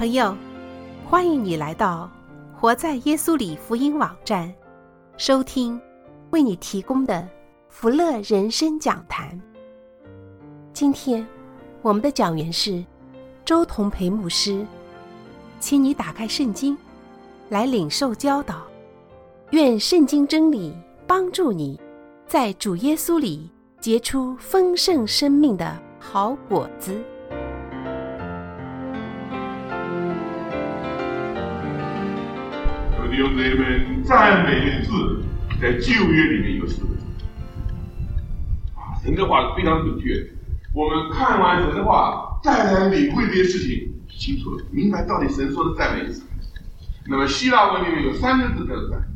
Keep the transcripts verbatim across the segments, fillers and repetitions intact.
朋友，欢迎你来到活在耶稣里福音网站，收听为你提供的福乐人生讲坛。今天我们的讲员是周同培牧师，请你打开圣经来领受教导，愿圣经真理帮助你在主耶稣里结出丰盛生命的好果子。 弟兄姊妹们，赞美的字在旧约里面有四个字啊，神的话是非常准确的。我们看完神的话，再来领会这些事情，清楚了，明白到底神说的赞美是什么。那么希腊文里面有三个字叫做赞美。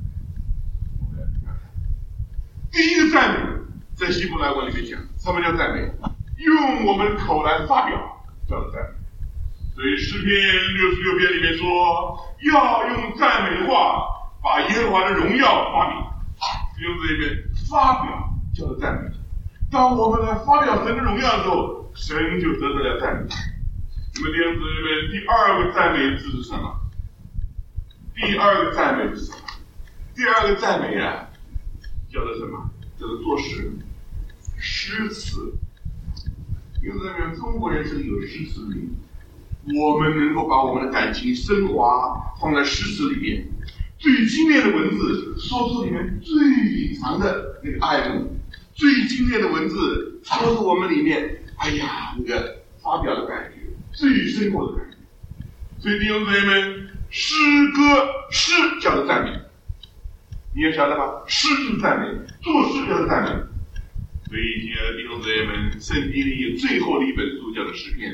第一个赞美在希伯来文里面讲，什么叫赞美？用我们的口来发表叫做赞美。所以诗篇六十六篇里面说，要用赞美的话把耶和华的荣耀发明。用这里面发表叫做赞美。当我们来发表神的荣耀的时候，神就得到了赞美。那么弟兄姊妹们，第二个赞美字是什么？第二个赞美是什么？第二个赞美啊，叫做什么？叫做作诗，诗词。弟兄姊妹们，中国人是有诗词名。我们能够把我们的感情升华放在诗词里面，最精炼的文字说出里面最隐藏的那个爱慕，最精炼的文字说出我们里面哎呀那个发表的感觉，最深厚的感觉。所以弟兄姊妹们，诗歌诗叫做赞美，你也晓得吧？诗就是赞美，作诗叫做赞美。所以亲爱的弟兄姊妹们，圣经里有最后的一本书叫做诗篇，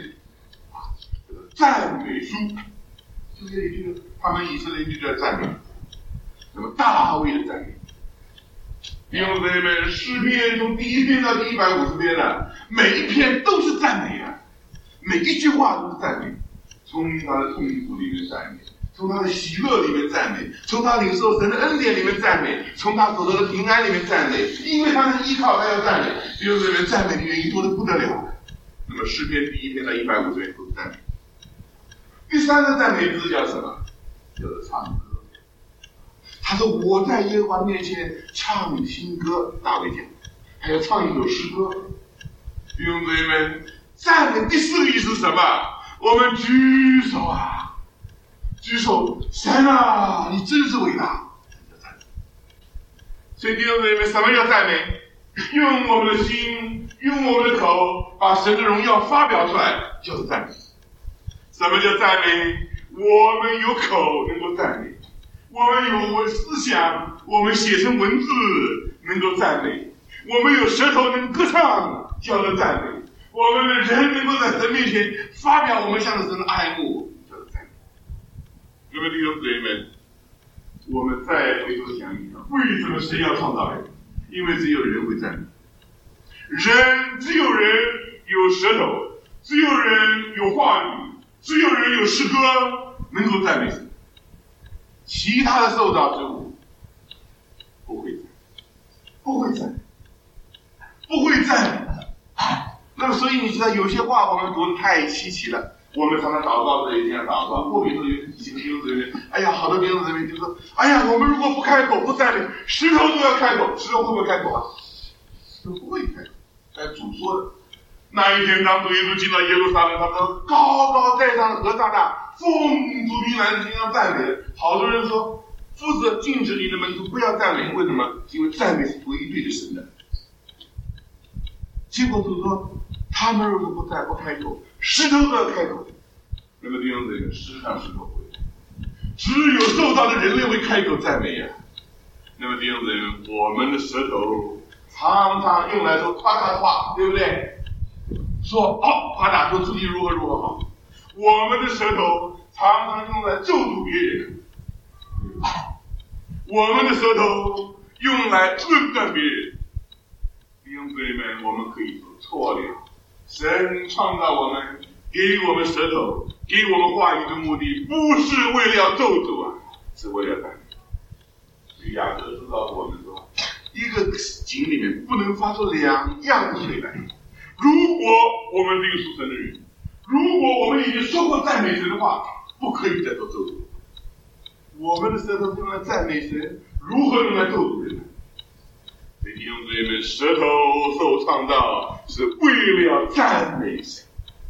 赞美书，就这里就他们以色列就叫赞美。那么大卫的赞美，弟兄姊妹们，诗篇从第一篇到第一百五十篇呢，每一篇都是赞美啊，每一句话都是赞美，从他的痛苦里面赞美，从他的喜乐里面赞美，从他领受神的恩典里面赞美，从他所得的平安里面赞美，因为他是依靠他要赞美，弟兄姊妹们，赞美的原因多得不得了。那么诗篇第一篇到一百五十篇都是赞美。第三个赞美字叫什么？叫做唱歌。他说我在耶和华面前唱新歌，大卫讲，还要唱一首诗歌。弟兄姊妹们，赞美第四个意思是什么？我们举手啊，举手，神啊，你真是伟大，叫赞美。所以弟兄姊妹们，什么叫赞美？用我们的心，用我们的口，把神的荣耀发表出来，就是赞美。什么叫赞美？我们有口能够赞美，我们有思想，我们写成文字能够赞美，我们有舌头能歌唱，叫做赞美。我们的人能够在神面前发表我们向着神的爱慕，叫做赞美。各位弟兄姊妹们，我们再回头想一想，为什么神要创造人？因为只有人会赞美。人只有人有舌头，只有人有话语，只有人有诗歌能够赞美神，其他的受造之物不会赞美，不会赞美，不会赞美。那么，所以你知道有些话我们读得太稀奇了。我们常常祷告的时候也这样祷告，或比如说有几个弟兄姊妹，哎呀，好多弟兄姊妹就说，哎呀，我们如果不开口不赞美，石头都要开口，石头会不会开口啊？石头不会开口，但主说的。那一天，当主耶稣进到耶路撒冷，他说高高在上的和尚大，奉主名来的天上赞美。好多人说，夫子禁止你的门徒不要赞美，为什么？因为赞美是归对着神的。结果主说，他们如果不再不开口，石头都要开口。那么弟兄姊妹，石上石头不会，只有受到的人类会开口赞美呀、啊。那么弟兄姊妹，我们的舌头常常用来说夸大的话，对不对？说哦，夸大说自己如何如何好。我们的舌头常常用来咒诅别人，我们的舌头用来论断别人。弟兄姊妹们，我们可以说错了。神创造我们，给我们舌头，给我们话语的目的，不是为了要咒诅啊，是为了赞美。所以雅各书告诉我们说，一个井里面不能发出两样水来。如果我们这个属神的人，如果我们已经说过赞美神的话， 不可以再做咒诅。我们的舌头用来赞美神，如何用来咒诅人呢？弟兄姊妹们，舌头受创造是为了要赞美神。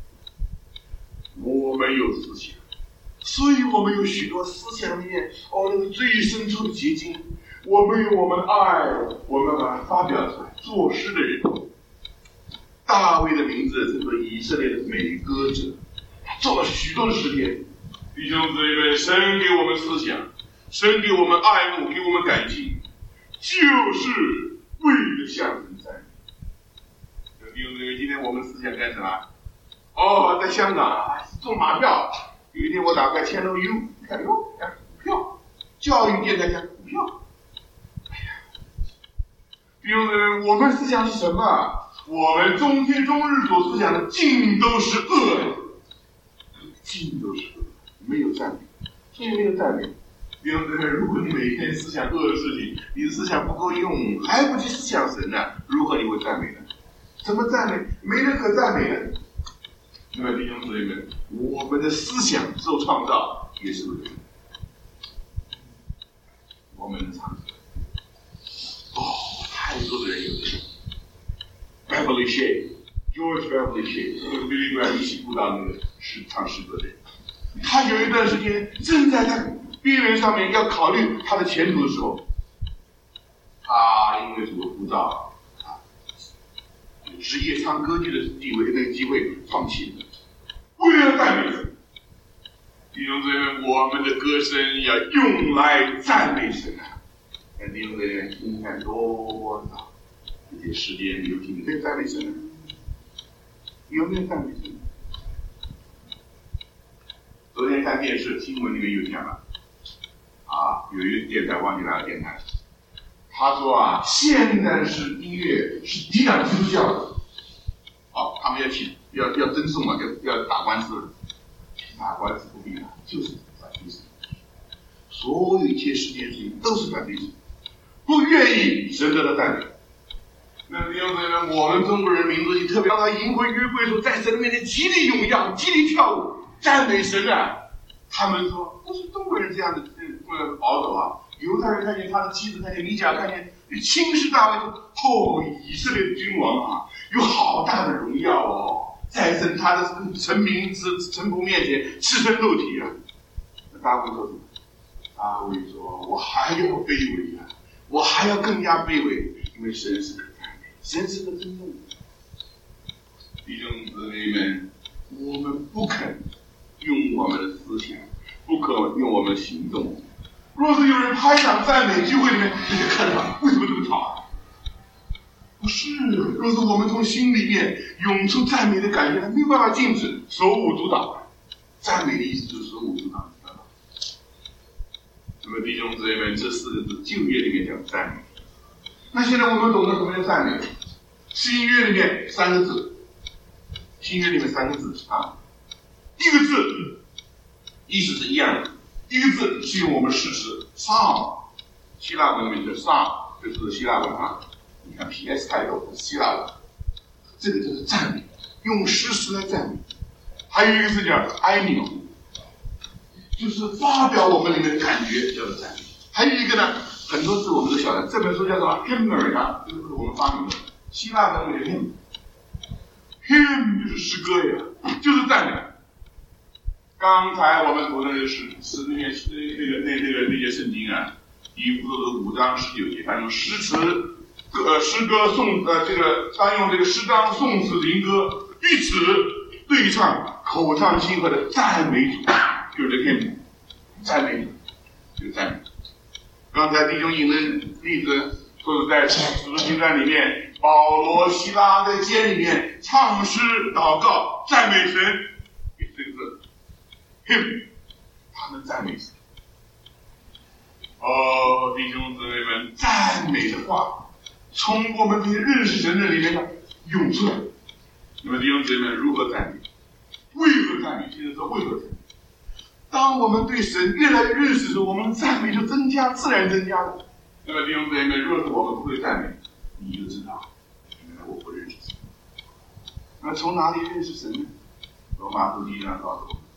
我们有思想，所以我们有许多思想里面哦，那个最深处的结晶。我们有我们的爱，我们把它发表出来。作诗的人，大卫的名字称作以色列的美歌者，他做了许多的诗篇。弟兄姊妹们，神给我们思想，神给我们爱慕，给我们感情，就是为了向神赞美。弟兄姊妹，今天我们思想干什么？哦，在香港啊，中马票。有一天我打开 Channel U， 看哟，股票，教育电台讲股票。哎呀，弟兄姊妹，我们思想是什么？我们中天中日所思想的尽都是恶的，尽都是恶，没有赞美，所以没有赞美。弟兄姊妹，如果你每天思想恶的事情，你的思想不够用，来不及思想神呢、啊，如何你会赞美呢？怎么赞美？没人可赞美的。那么弟兄姊妹们，我们的思想受创造也是为了我们的唱歌。哦，太多的人有的 Beverly Shea，George Beverly Shea 跟 Billy Graham 一起舞蹈那个是唱诗歌的人，他有一段时间正在他边缘上面要考虑他的前途的时候，他因为这个枯燥。职业唱歌剧的地位那个机会放弃了，为了赞美神。弟兄姊妹，我们的歌声要用来赞美神啊！弟兄姊妹，你看多少这些时间有听没有赞美神呢？有没有赞美神？昨天看电视新闻里面有讲了，啊，有一个电台忘记哪个电台。他说啊，现在是音乐是抵挡基督教的，好、哦，他们要起要要争讼嘛，要要打官司了，打官司不必了，就是反对神，所有一切世界事情都是反对神，不愿意神得到赞美。那弟兄姊妹，我们中国人民族就特别让他淫秽约会的时候，在神面前极力荣耀、极力跳舞、赞美神啊。他们说，不是中国人这样的呃保守啊。犹太人看见他的妻子，看见米甲，看见轻视大卫说：“哦，以色列的君王啊，有好大的荣耀哦，在神他的臣民之臣仆面前赤身露体啊。”那大卫说什么？大卫说：“我还要卑微啊，我还要更加卑微，因为神是可赞美，神是可尊重的。”弟兄姊妹们，我们不肯用我们的思想，不肯用我们的行动。若是有人拍掌赞美聚会里面，你就看到为什么这么吵啊？不是，若是我们从心里面涌出赞美的感觉，没有办法禁止，手舞足蹈。赞美的意思就是手舞足蹈，知道吗？那么弟兄姊妹们，这四个字旧约里面讲赞美。那现在我们懂得什么叫赞美？新约里面三个字，新约里面三个字啊，一个字意思是一样的。一个字是用我们诗词 psalm， 希腊文里面的 psalm 就是希腊文啊。你看 P S 开头是希腊文，这个就是赞美，用诗词来赞美。还有一个是叫 aiming， 就是发表我们里面的感觉叫做赞美。还有一个呢，很多字我们都晓得，这本书叫做 hymn 啊，这个是我们发明的，希腊文里的 hymn， hymn 就是诗歌呀，就是赞美。刚才我们读的那个是是那些那个那那个那些圣经啊，以弗所书五章十九节，他用诗词呃诗歌颂呃这个他用这个诗章颂词灵歌御词对唱口唱心和的赞美主，就是这个赞美主，就是赞美。刚才弟兄引的例子说是在使徒行传里面，保罗、希拉在监里面唱诗祷告赞美神，也是这个字。hymn， 他们赞美神。哦，弟兄姊妹们，赞美的话从我们这些认识神的里面呢涌出来。那么弟兄姊妹们，如何赞美？为何赞美？现在说为何赞美？当我们对神越来越认识的时候，我们赞美就增加，自然增加的。那么弟兄姊妹们，若是我们不会赞美，你就知道，原来我不认识神。那从哪里认识神呢？罗马书第一章告诉我们。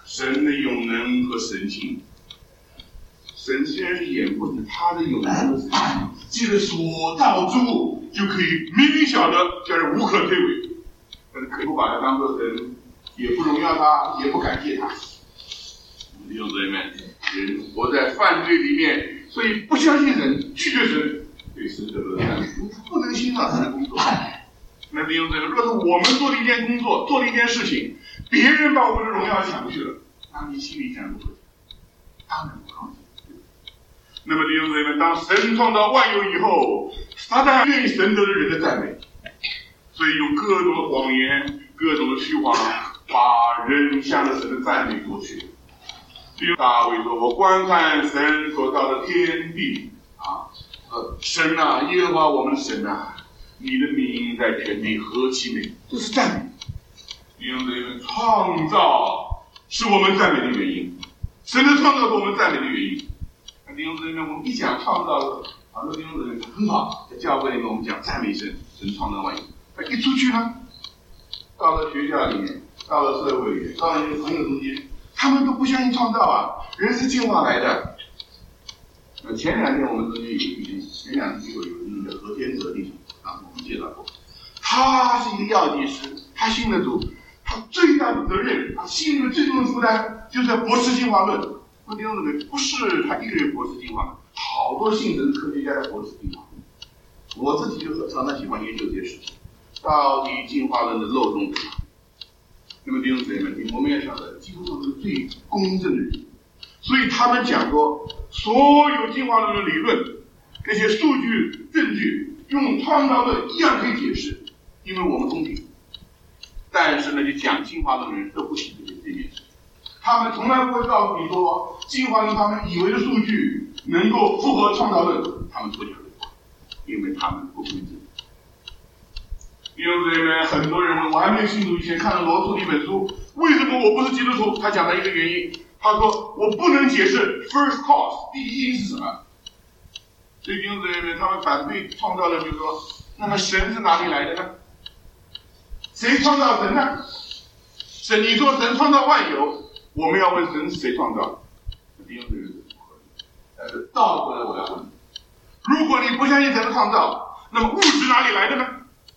神的永能和神性。神虽然是眼不识他的永能和神性，借着所造之物就可以明明晓得，叫人无可推诿。但是可以不把他当作神，也不荣耀他，也不感谢他。弟兄姊妹，人活在犯罪里面，所以不相信神，拒绝神，对神的恶善，不能欣赏神的工作。那弟兄姊妹，若是我们做了一件工作，做了一件事情，别人把我们的荣耀抢去了，那你心里想如何？当然不高兴。那么弟兄姊妹，当神创造万有以后，撒旦愿意神得了人的赞美，所以用各种的谎言、各种的虚谎，把人向着神的赞美过去。比如大卫说：“我观看神所造的天地啊，呃，神啊，耶和华我们的神啊，你的名在全地何其美！”这是赞美。弟兄姊妹，创造是我们赞美的原因，神的创造是我们赞美的原因。那弟兄姊妹，我们一讲创造，好多弟兄姊妹很好，在教会里面我们讲赞美神，神创造万有。那一出去呢，到了学校里面，到了社会里面，到了一些朋友中间，他们都不相信创造啊，人是进化来的。呃，前两天我们中间有一天，前两天有有一个何天泽弟兄啊，我们介绍过，他是一个药剂师，他信了主，他最大的责任，他心里面最重的负担，就是要驳斥进化论。那弟兄姊妹，不是他一个人驳斥进化论，好多信神的科学家在驳斥进化论。我自己就常常喜欢研究这些事情，到底进化论的漏洞在哪？那么弟兄姊妹们，我们要晓得，基督徒是最公正的人，所以他们讲说，所有进化论的理论，这些数据证据，用创造论一样可以解释，因为我们公平。但是呢，就讲进化论的人都不提这这件事，他们从来不会告诉你说，进化论他们以为的数据能够符合创造论，他们不讲，因为他们不公正。弟兄姊妹，很多人问我还没有信主以前看了罗素的一本书，为什么我不是基督徒？他讲了一个原因，他说我不能解释 first cause 第一因是什么。所以弟兄姊妹，他们反对创造论，就是说，那么神是哪里来的呢？谁创造神呢？神，你说神创造万有，我们要问神是谁创造？弟兄姊妹是不合理。但是倒过来我要问你，如果你不相信神的创造，那么物质哪里来的呢？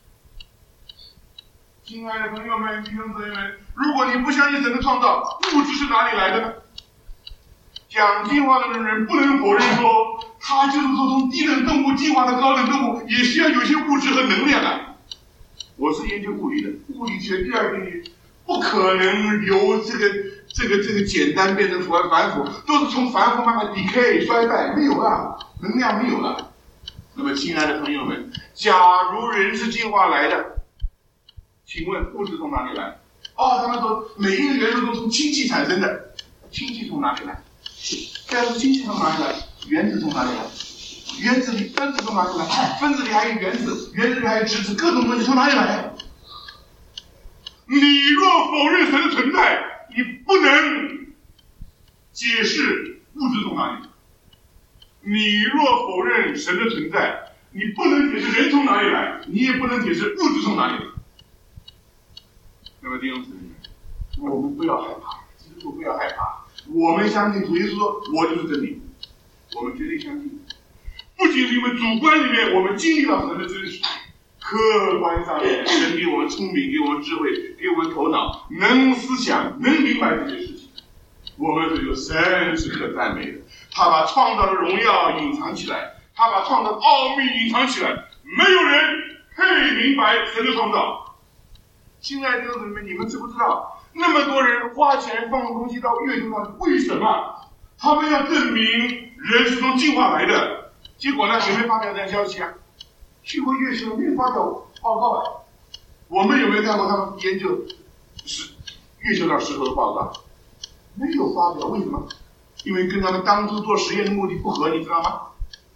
亲爱的朋友们，弟兄姊妹们，如果你不相信神的创造，物质是哪里来的呢？讲进化论的人不能否认说，他就是说从低等动物进化到高等动物，也需要有些物质和能量啊。我是研究物理的，物理学第二定律不可能由这个这个这个简单变成反复，都是从反复慢慢 decay 衰败，没有了，能量没有了。那么，亲爱的朋友们，假如人是进化来的，请问物质从哪里来？哦，他们说每一个元素都从氢气产生的，氢气从哪里来？再说氢气从哪里来？原子从哪里来？原子里分子从哪里来？分子里还有原子，原子里还有质子，各种东西从哪里来？你若否认神的存在，你不能解释物质从哪里来。你若否认神的存在，你不能解释人从哪里来，你也不能解释物质从哪里来。那么弟兄姊妹，我们不要害怕，基督徒不要害怕。我们相信主耶稣说，我就是真理，我们绝对相信。不仅是因为主观里面我们经历到神的真实，客观上面神给我们聪明，给我们智慧，给我们头脑，能思想，能明白这些事情。我们只有神是可赞美的，他把创造的荣耀隐藏起来，他把创造的奥秘隐藏起来，没有人配明白神的创造。亲爱的弟兄姊妹，你们知不知道，那么多人花钱放东西到月球上，为什么？他们要证明人是从进化来的。结果呢，有没有发表这样消息啊？去过月球没有发表报告啊？我们有没有看过他们研究是月球上石头的报告？没有发表，为什么？因为跟他们当初做实验的目的不合，你知道吗？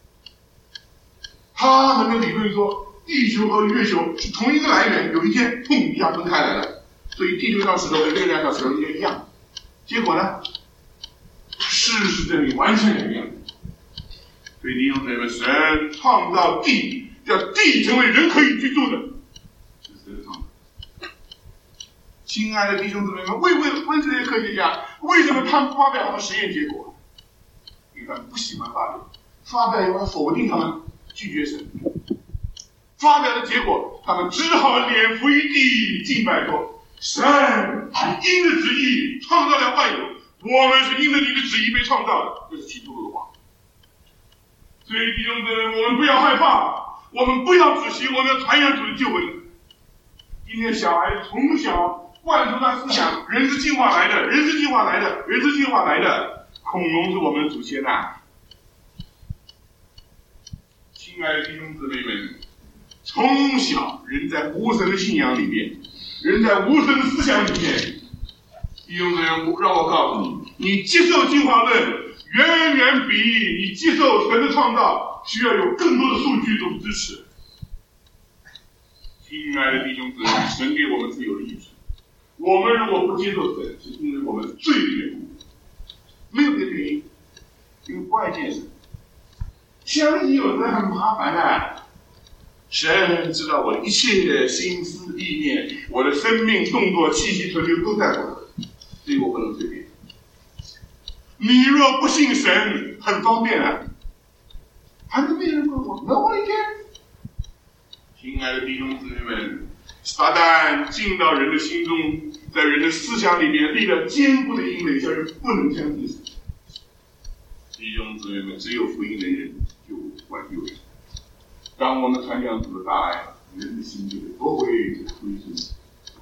他们的理论说，地球和月球是同一个来源，有一天砰一下分开来了，所以地球上石头跟月亮上石头应该一样。结果呢，事实证明完全一样。所以弟兄姊妹们，神创造地，叫地成为人可以居住的，是神创造。亲爱的弟兄姊妹们，为为问这些科学家， 为什么他们发表他们实验结果？因为他们不喜欢发表，发表以后否定他们，拒绝神。发表的结果，他们只好脸伏于地，敬拜说：神是因的旨意创造了万有，我们是因着你的旨意被创造的。这是起初的话。所以弟兄姊妹，我们不要害怕，我们不要止息，我们要传扬主的救恩。今天小孩从小灌输他思想，人是进化来的，人是进化来的，人是进化来的。恐龙是我们的祖先呐、啊！亲爱的弟兄姊妹们，从小人在无神的信仰里面，人在无神的思想里面，弟兄姊妹，让我告诉你，你接受进化论，远远比你接受神的创造需要有更多的数据做支持。亲爱的弟兄姊妹，神给我们自由的意志。我们如果不接受神，是因为我们罪的缘故，没有别的原因，因为不爱见神。相信有人很麻烦啊。神知道我的一切心思意念，我的生命动作气息存留都在我这，所以我不能随便。你若不信神，很方便啊，还是没人问我 ，Nobody cares。亲爱的弟兄姊妹们，撒旦进到人的心中，在人的思想里面立了坚固的营垒，叫人不能相信神。弟兄姊妹们，只有福音的人就挽救人。当我们传讲主的大爱，人的心就会不会灰心。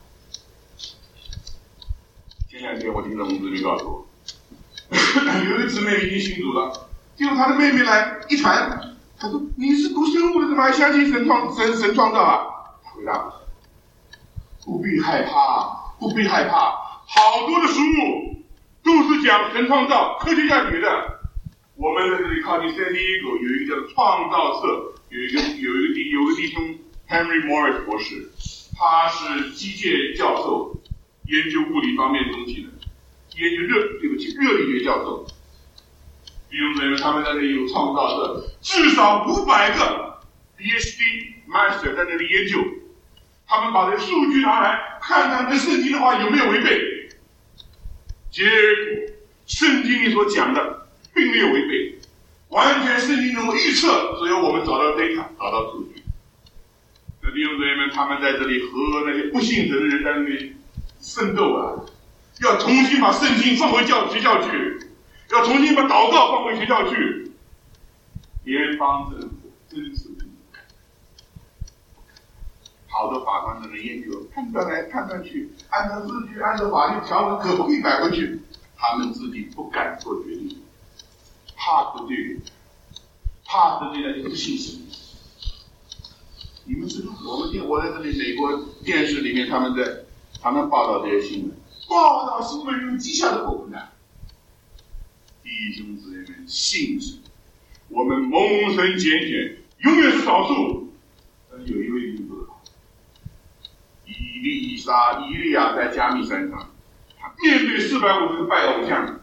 前两天我听到我们姊妹告诉我，有一个姊妹已经信主了，结果她的妹妹来一传，她说：“你是读生物的，怎么还相信神创神神创造啊？”她回答：“不必害怕，不必害怕，好多的书都是讲神创造，科学家学的。我们在这里靠近圣地亚哥有一个叫创造社。”有一个有一个弟有个弟兄 Henry Morris 博士，他是机械教授，研究物理方面东西的，研究热对不起热力学教授。弟兄姊妹，他们在那里有创造社，至少五百个 P H D Master 在那里研究，他们把这数据拿来看看跟圣经的话有没有违背。结果圣经里所讲的并没有违背。完全圣经能够预测，只有我们找到 data， 找到数据。那弟兄姊妹们，他们在这里和那些不信神的人在那里奋斗啊，要重新把圣经放回教学校去，要重新把祷告放回学校去。联邦政府真是不敢，好多法官在那研究，判断来判断去，按照字据，按照法律条文可不可以改回去，他们自己不敢做决定。怕得罪人，怕得罪那些不信神。你们知道，我们电我在这里美国电视里面，他们在他们报道这些新闻，报道新闻用绩效的部分呢。弟兄姊妹们，信神，我们蒙神拣选，永远是少数。但是有一位弟兄做得好，以利以撒、以利亚在加密山上，他面对四百五十个拜偶像。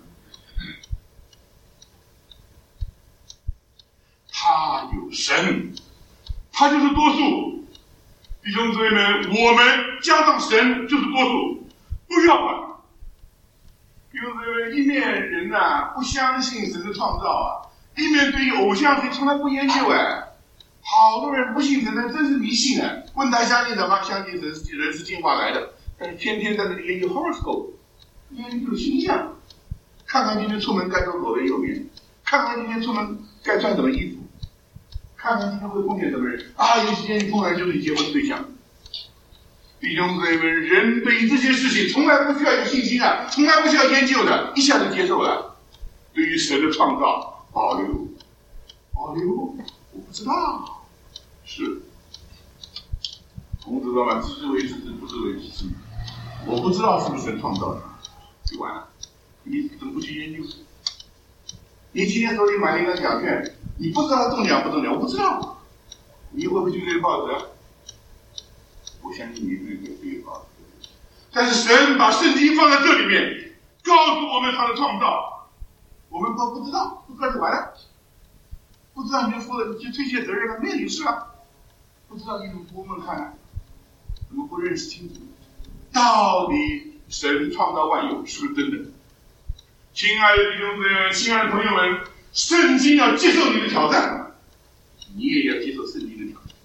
他有神，他就是多数。弟兄姊妹们，我们加上神就是多数，不要管。弟兄姊妹们，一面人呐、啊、不相信神的创造啊，一面对于偶像谁从来不研究哎。好多人不信神，但真是迷信啊！问他相信什么？相信神是人是进化来的，但是天天在那里研究 horoscope， 研究星象，看看今天出门该走左边右边，看看今天出门该穿什么衣服。看看今天会碰见什么人啊？有些人碰上就是你结婚对象。弟兄姊妹们，人对于这些事情从来不需要有信心啊，从来不需要研究的，一下就接受了。对于神的创造，保留，保留，我不知道，是，孔子说嘛，知之为知之，不知为知之。我不知道是不是神创造的，就完了。你怎么不去研究？你今天手里买了一张奖券。你不知道它中奖不中奖，我不知道。你会不会去对报纸？我相信你对对对报纸。但是神把圣经放在这里面，告诉我们他的创造，我们都不知道，不知道就完了。不知道你就说了，就推卸责任了，没有事了。不知道你怎么不问看，怎么不认识清楚？到底神创造万有是不是真的？ 亲爱的弟兄姊妹们，亲爱的朋友们，圣经要接受你的挑战，你也要接受圣经的挑战。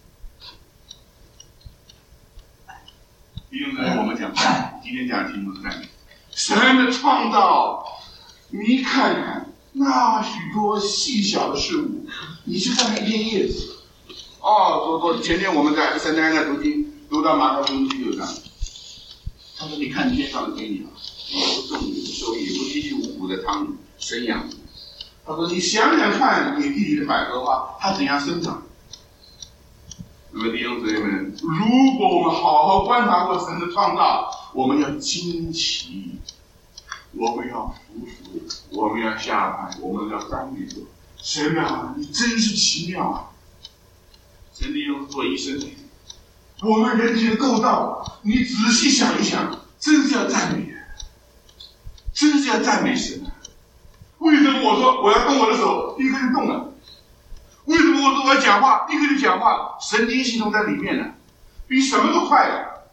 弟兄姊妹，我们讲今天讲的题目是赞美。神的创造，你看看那许多细小的事物，你就像一片叶子。哦，说说前天我们在三丹那读经，读到马太福音第六章，他说：“你看天上的飞鸟，也不种也不收，也不积蓄五谷的汤里生养。”他说：“你想想看，你地里的百合花，它怎样生长？”那么弟兄姊妹们，如果我们好好观察过神的创造，我们要惊奇，我们要服服，我们要下拜，我们要赞美主。神啊，你真是奇妙啊！神利用做医生，我们人体的构造，你仔细想一想，真是要赞美，真是要赞美神啊！为什么我说我要动我的手，立刻就动了？为什么我说我要讲话，立刻就讲话了？神经系统在里面呢，比什么都快了。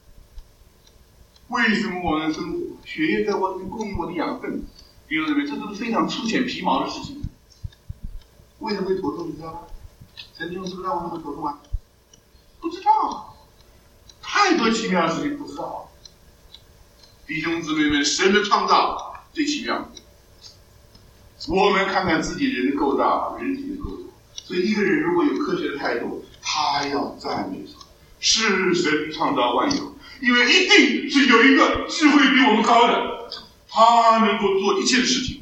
为什么我能生活？血液在我里面供应我的养分，弟兄姊妹，这都是非常粗浅皮毛的事情。为什么会头痛？你知道吗？神经知不知道为什么会头痛吗？不知道，太多奇妙的事情不知道。弟兄姊妹们，神的创造最奇妙。我们看看自己人的构造，人体的构造。所以一个人如果有科学的态度，他要赞美神，是神创造万有，因为一定是有一个智慧比我们高的，他能够做一切的事情。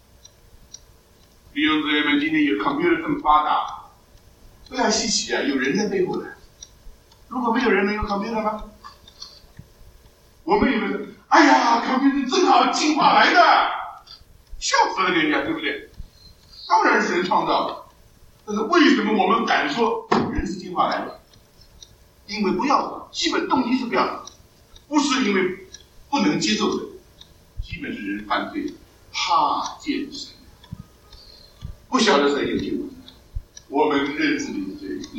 弟兄姊妹们，今天有 computer 这么发达，不太稀奇啊，有人在背后的。如果没有人，能有 computer 吗？我们以为，哎呀 computer 正好进化来的，笑死了人家，对不对？当然是人创造的。但是为什么我们敢说人是进化来的？因为不要，基本动机是不要，不是因为不能接受神，基本是人犯罪，怕见神，不晓得神有救恩。我们认知里的罪，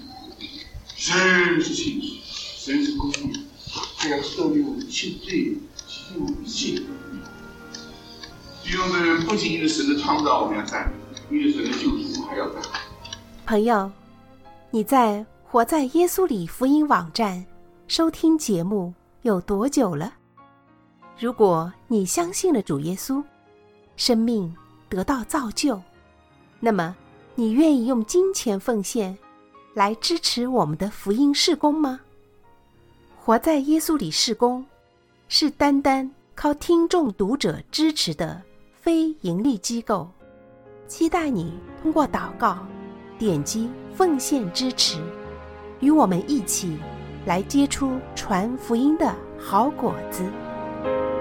神是信实，神是公义，他要赦免我们一切罪，洗净我们一切的恶。弟兄姊妹，不仅仅是神的创造我们要赞美，因为神的救赎还要赞美。 朋友，你在活在耶稣里福音网站收听节目有多久了？如果你相信了主耶稣，生命得到造就，那么你愿意用金钱奉献来支持我们的福音事工吗？活在耶稣里事工是单单靠听众读者支持的非盈利机构，期待你通过祷告点击奉献支持，与我们一起来结出传福音的好果子。